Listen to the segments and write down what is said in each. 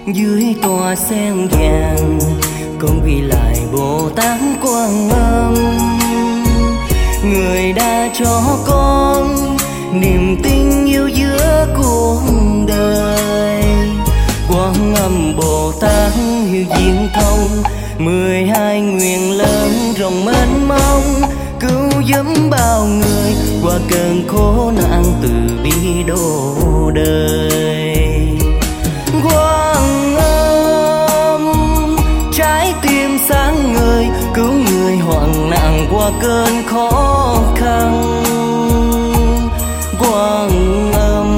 Dưới tòa sen vàng con ghi lại Bồ Tát Quan Âm, người đã cho con niềm tin yêu giữa cuộc đời. Quan Âm Bồ Tát hiểu diễn thông 12 nguyện lớn rộng mênh mông, cứu giúp bao người qua cơn khổ nạn từ bi độ đời. Quan Âm trái tim sáng ngời, cứu người hoạn nạn qua cơn khó khăn. Quan Âm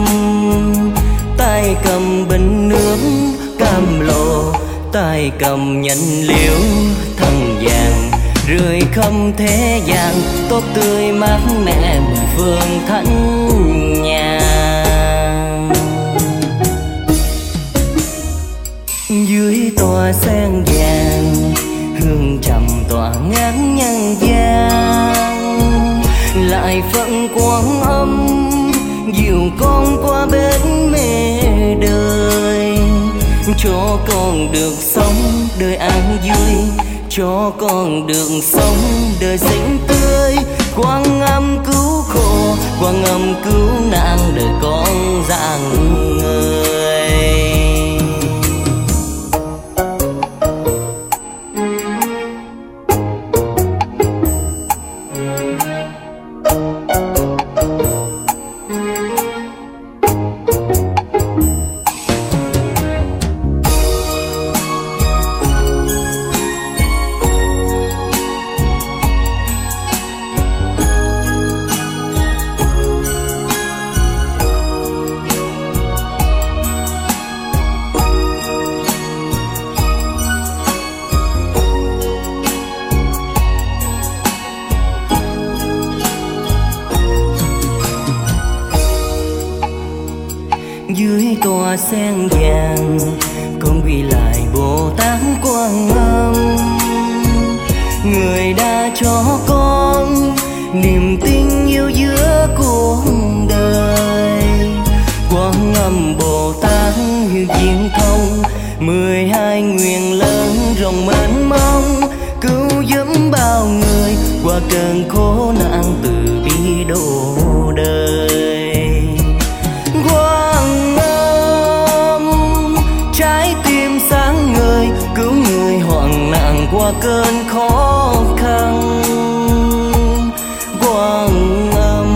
tay cầm bình nước cam lồ, tay cầm nhành liễu thân vàng, rơi khắp thế gian tốt tươi mát mẻ mười phương thánh nhà. Dưới tòa sen vàng hương trầm tỏa ngát nhân gian, lại phận Quan Âm dìu con qua bến mê đời, cho con được sống đời an vui, cho con được sống đời xinh tươi. Quan Âm cứu khổ, Quan Âm cứu nạn đời con dạng người. Dưới tòa sen vàng con ghi lại Bồ Tát Quan Âm, người đã cho con niềm tin yêu giữa cuộc đời. Quan Âm Bồ Tát hiểu diễn thông 12 nguyện lớn rộng mênh mông, cứu giúp bao người qua cơn khổ nạn từ bi độ đời. Quan Âm trái tim sáng ngời, cứu người hoạn nạn qua cơn khó khăn. Quan Âm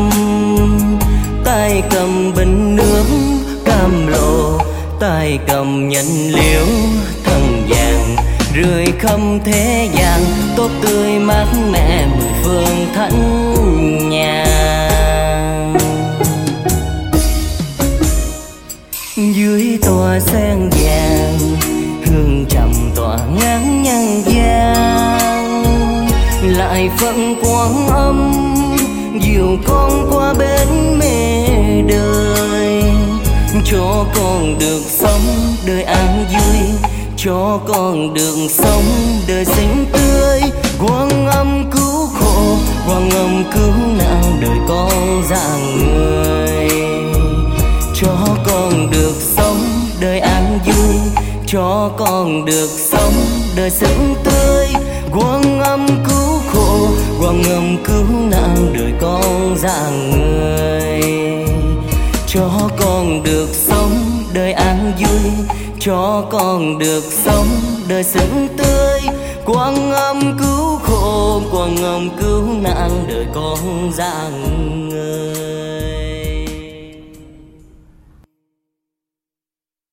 tay cầm bình nước cam lồ, tay cầm nhành liễu thân vàng, rơi khắp thế gian tốt tươi mát mẻ mười phương thánh nhà. Dưới tòa sen vàng hương trầm tỏa ngát nhân gian, lại phận Quan Âm dìu con qua bến mê đời, cho con được sống đời an vui, cho con được sống đời xinh tươi. Quan Âm cứu khổ, Quan Âm cứu nạn đời con dạng người, cho con được sống đời an vui, cho con được sống đời xinh tươi. Quan Âm cứu khổ, Quan Âm cứu nạn đời con dạng người, cho con được sống đời an vui, cho con được sống đời xinh tươi. Quan Âm cứu khổ, Quan Âm cứu nạn đời con dạng người.